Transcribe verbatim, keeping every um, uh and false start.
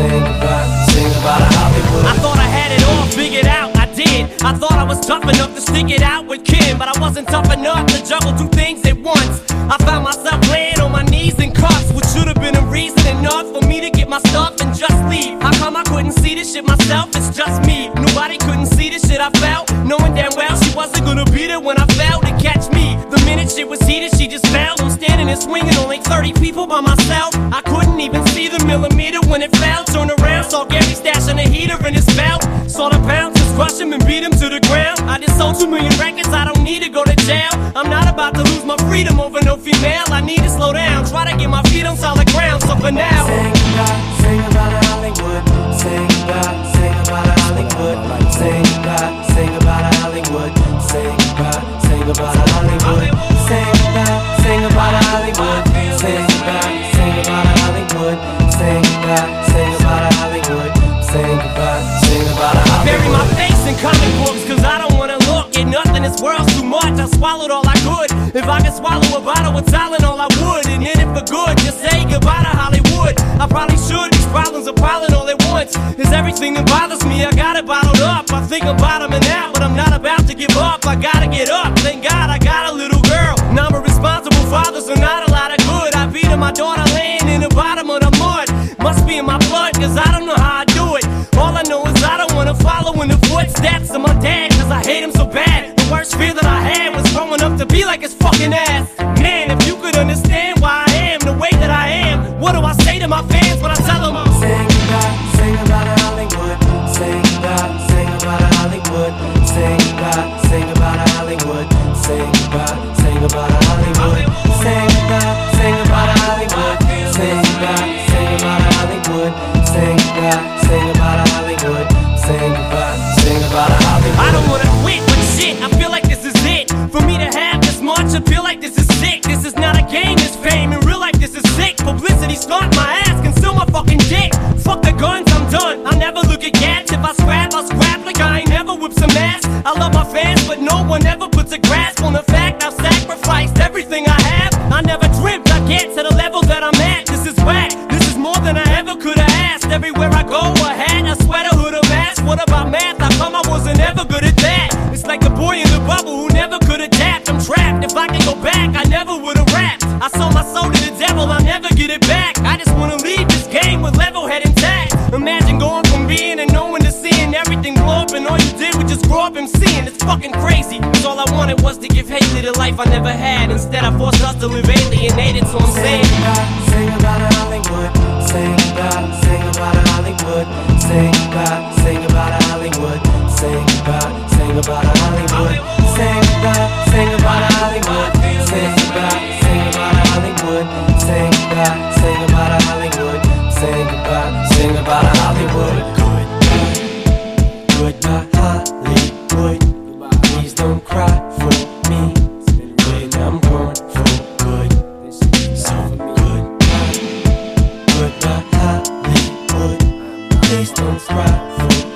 Say goodbye, sing about Hollywood. I thought I had it all figured out, I did. I thought I was tough enough to stick it out with Kim, but I wasn't tough enough to juggle two things at once. I found myself laying on my knees in cuffs, which should have been a reason enough for me to get my stuff and just leave. How come I couldn't see this shit myself? It's just me. Nobody couldn't see the shit I felt, knowing damn well she wasn't gonna be there when I fell to catch me. The minute shit was heated, she just fell. I'm standing and swinging, only thirty people by myself. I couldn't even see the millimeter when it fell. Turned around, saw Gary stashing a heater in his belt. Saw the bouncers crush him and beat him to the ground. I just sold two million records, I don't need to go to jail. I'm not about to lose my freedom over no female. I need to slow down, try to get my feet on solid ground. So for now, sing goodbye, sing about Hollywood. Sing goodbye, sing about Hollywood. Sing goodbye, sing about Hollywood. Sing goodbye, sing about Hollywood. Sing goodbye, sing about Hollywood. Sing goodbye, sing about Hollywood. Sing goodbye, sing about Hollywood. Sing goodbye, sing about Hollywood. Bury my face in comic books, cause I don't wanna look at nothing. This world's too much, I swallowed all I could. If I could swallow a bottle with Tylenol, I would. And in it for good, just say goodbye to Hollywood. I probably should, these problems are piling all at once. It's everything that bothers me, I got it bottled up. I think I'm bottoming out, but I'm not about to give up. I gotta get up, thank God I got a little girl. Now I'm a responsible father, so not a lot of good. I beat her, my daughter laying in the bottom of the mud. Must be in my blood, cause I don't know how I do it. All I know is I don't wanna follow in the footsteps of my dad, cause I hate him so bad. The worst fear that I had was growing up to be like his fucking ass. Man, if you could understand why I am the way that I am, what do I say to my fans when I tell them? Sing goodbye, sing about Hollywood. Sing goodbye, sing about Hollywood. Sing goodbye, sing about Hollywood. Sing goodbye, sing about Hollywood. Sing goodbye, sing about Hollywood. Sing goodbye, sing about Hollywood. Sing goodbye, sing about Hollywood. Sing goodbye, sing about Hollywood. I don't wanna quit, but shit, I feel like this is it. For me to have this much, I feel like this is sick. This is not a game, this fame. In real life, this is sick. Publicity stunt my ass, conceal my fucking dick. Fuck the guns, I'm done. I'll never look at cats. If I scrap, I'll scrap like I ain't never whipped some ass. I love my fans, but no one ever puts a grasp on the fact I've sacrificed everything I have. I never dreamt I'd get to the level that I'm at. This is whack. This is more than I ever could have asked. Everywhere I go, a hat, a sweater, hood, a mask. What about math? How come I wasn't ever good at that? It's like the boy in the bubble who never could adapt. I'm trapped. If I could go back, I never would have rapped. I sold my soul to the devil, I'll never get it back. I just wanna leave this game with level head intact. Imagine going from being and knowing to seeing everything blow up, and all you did was just grow up and seeing. It's fucking crazy, cause all I wanted was to give hate to the life I never had. Instead I forced us to live alienated, so I'm saying sing about Hollywood. Sing about, sing about Hollywood. Sing about, sing about Hollywood. Sing about, sing about Hollywood. Sing about, sing about Hollywood. Sing about, sing about Hollywood. Sing about, sing about Hollywood. Sing about, sing about Hollywood. Goodbye, Hollywood. Please don't cry for me when I'm gone for good. So goodbye, goodbye, Hollywood. Please don't cry for me.